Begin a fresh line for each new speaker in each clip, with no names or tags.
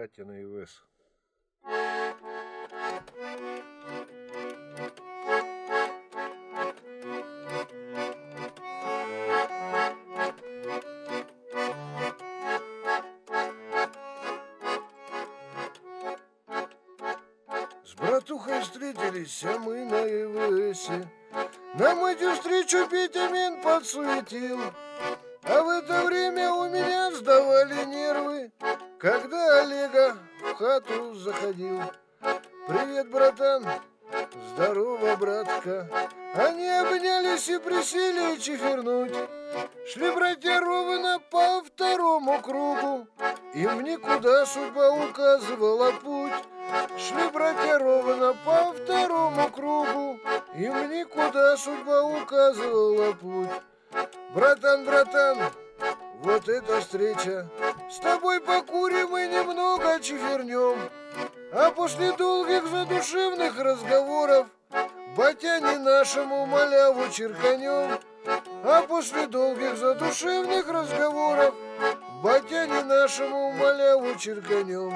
братья наивыс. С братухой встретились, а мы на Ивесе. Нам эту встречу Петя подсуетил. А в это время у меня сдавали нервы, когда Олега в хату заходил. Привет, братан, здорово, братка. Они обнялись и присели чифернуть. Шли братья ровно по второму кругу, им никуда судьба указывала путь. Шли братья ровно по второму кругу, им никуда судьба указывала путь. Братан, братан, вот эта встреча, с тобой покурим и немного чифернем. А после долгих задушевных разговоров батяне нашему маляву черканем. А после долгих задушевных разговоров батяне нашему маляву черканем.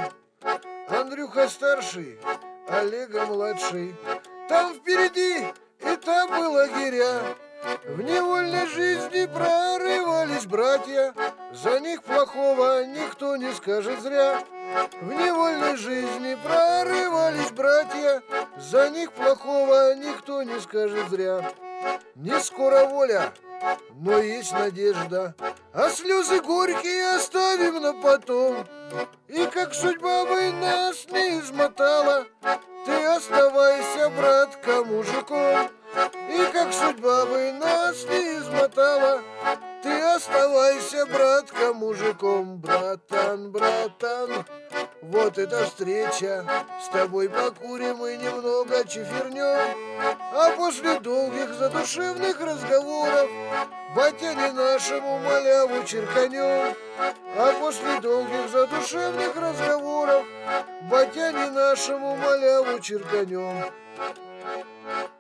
Андрюха старший, Олега младший, там впереди этапы лагеря. В невольной жизни прорывались братья, за них плохого никто не скажет зря. В невольной жизни прорывались братья, за них плохого никто не скажет зря. Не скоро воля, но есть надежда, а слезы горькие оставим на потом. И как судьба бы нас не измотала, ты оставайся, братка, мужиком. И как судьба бы нас не измотала, ты оставайся, братка, мужиком. Братан, братан, вот эта встреча, с тобой покурим и немного чифернем. А после долгих задушевных разговоров батяне нашему маляву черканем. А после долгих задушевных разговоров батяне нашему маляву черканем.